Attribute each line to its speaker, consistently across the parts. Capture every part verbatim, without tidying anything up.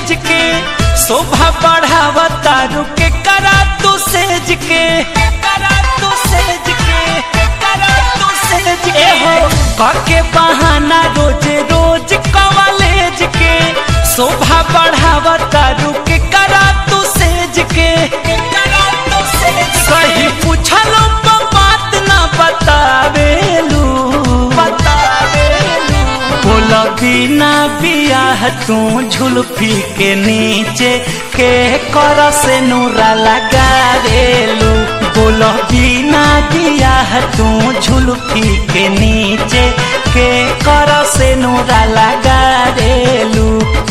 Speaker 1: तेज के शोभा बढ़ावता रुके करा तू सेज के करा तू सेज के करा तू सेज के हो काके बहाना रोज रोज कॉलेज के शोभा बढ़ावता रुके करा तू सेज के करा तू सेज सही पूछलो बात ना बतावेलू बतावेलू बोला बिना बियाह तू झुलफी के नीचे के कर से नूरा लगावेलू बोला बिना बियाह तू झुलफी के नीचे के कर से नूरा लगावेलू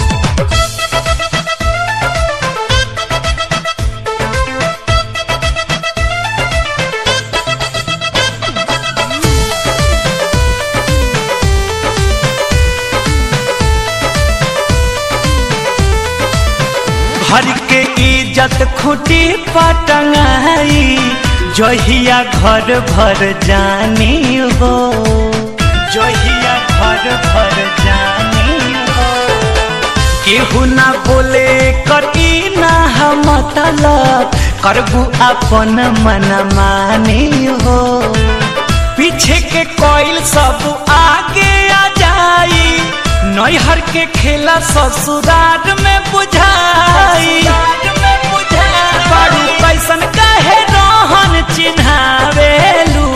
Speaker 1: घर के इज्जत खुटी पटंगाई जहिया घर भर जानी हो जहिया घर भर जानी हो केहू ना बोले करी ना हम मतलब करबू अपन मन मानी हो पीछे के कोयल सब आगे आ जाई नैहर के खेला ससुराल में बुझाई बड़ू कैसन कहे रोहन चिन्हावेलू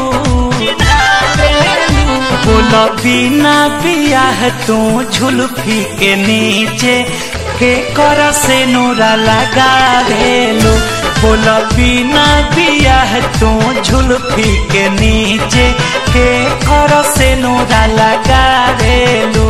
Speaker 1: बोला बिना बियाह तू झुलफी के नीचे के कर से नूरा लगावेलू बोला बिना बियाह तू झुलफी के नीचे के कर से नूरा लगावेलू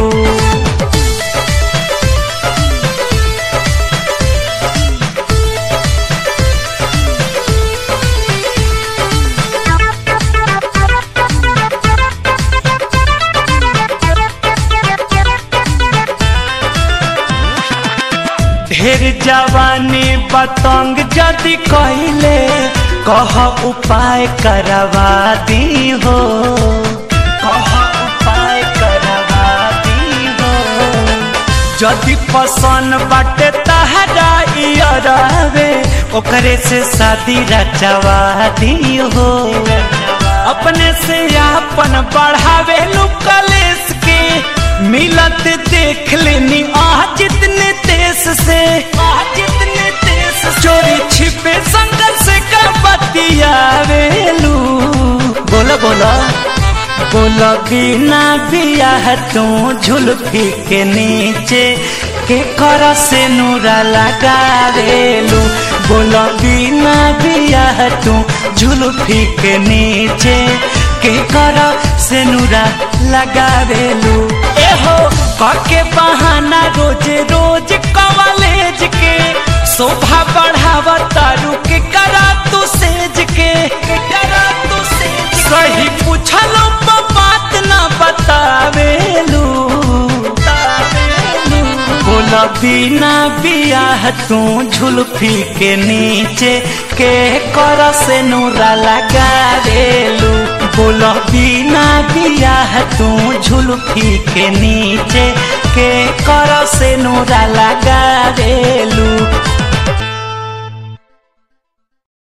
Speaker 1: ढेर जवानी बतंग जदि कहले कह उपाय करवा दी हो कह उपाय करवा दी हो जदि पसंद बाटे तहरा इयरवे ओकरे से शादी रचवा दी हो अपने से अपन बढ़ावे लू कलेस के मिलत देख लेनी आ जितने तेज से आ जितने तेज चोरी छिपे संघर्ष का बतियावेलू बोला बोला बोला बिना बियाह तू झुलफी के नीचे के कर से नूरा लगावेलू बोला बिना बियाह तू झुलफी के नीचे के कर से नूरा लगावेलू एहो काके बहाना रोज रोज कॉलेज के शोभा बढ़ावता रुके करा तू सेज के करा तू सेज सही पूछलो बात ना बतावेलू बोला बिना बियाह तू झुलफी के नीचे के कर से नूरा लगावेलू बोला बिना बियाह तू झुलफी के नीचे के कर से नूरा लगा